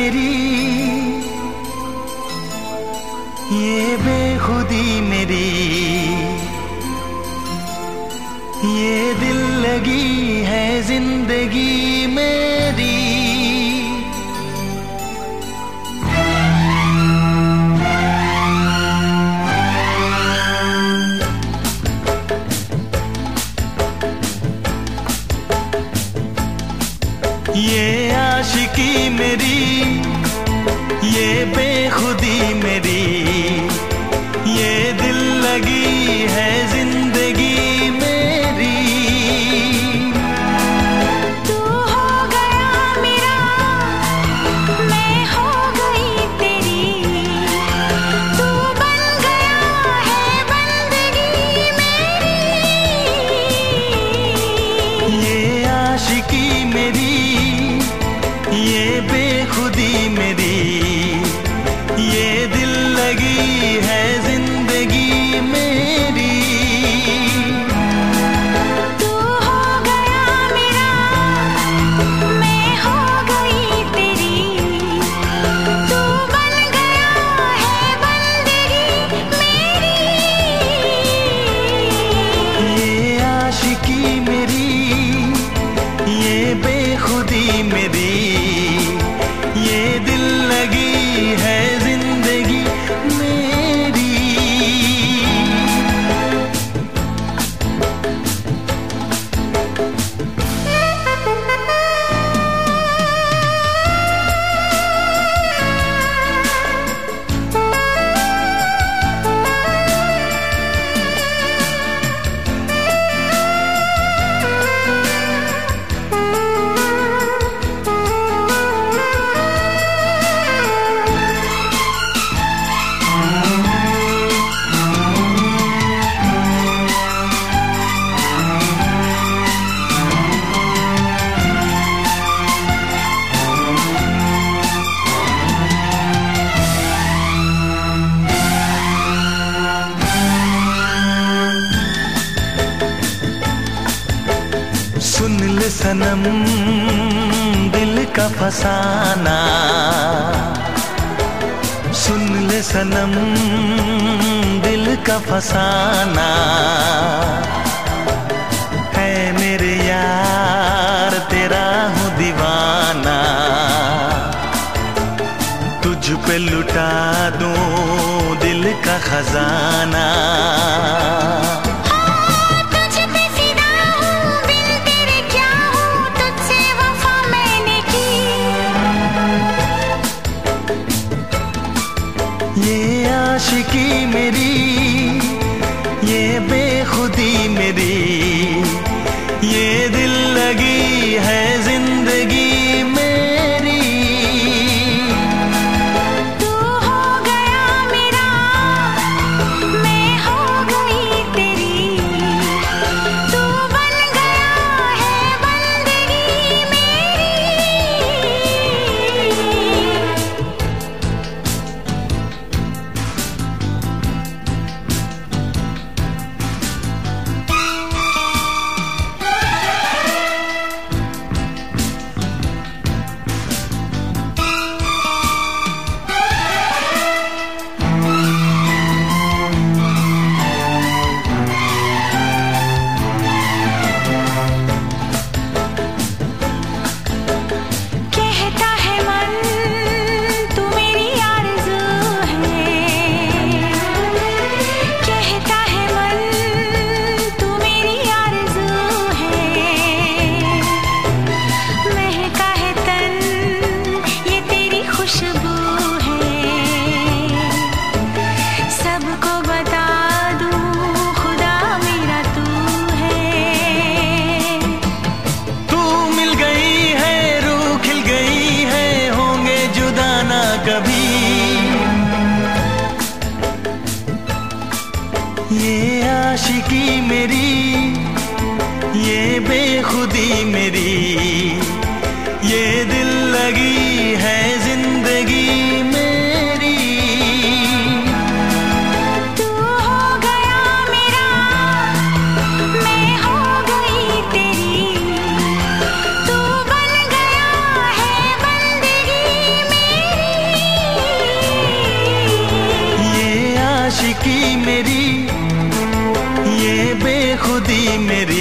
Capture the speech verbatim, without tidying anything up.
मेरी, ये बेखुदी मेरी, ये दिल लगी है जिंदगी मेरी। ये आशिकी मेरी, ये बेखुदी मेरी, ये दिल लगी है जिंदगी मेरी। तू हो गया मेरा, मैं हो गई तेरी, तू बन गया है बंदगी मेरी। ये आशिकी मेरी, ये बेखुदी मेरी, ये दिल लगी है जिंदगी मेरी। तू हो गया मेरा, मैं हो गई तेरी, तू बन गया है बंदगी मेरी। ये आशिकी मेरी, ये बेखुदी मेरी, ये दिल लगी है जिंदगी मेरी। सुन ले सनम दिल का फसाना, सुन ले सनम दिल का फसाना, है मेरे यार तेरा हूँ दीवाना। तुझ पे लुटा दूं दिल का खजाना। ये आशिकी मेरी, ये बेखुदी मेरी, ये दिल लगी है जिंदगी मेरी। तू हो गया मेरा, मैं हो गई तेरी, तू बन गया है बंदगी मेरी। ये आशिकी मेरी, ये बेखुदी मेरी, ये दिल लगी है जिंदगी मेरी। तू हो गया मेरा, मैं हो गई तेरी, तू बन गया है बंदगी मेरी। बेखुदी मेरी।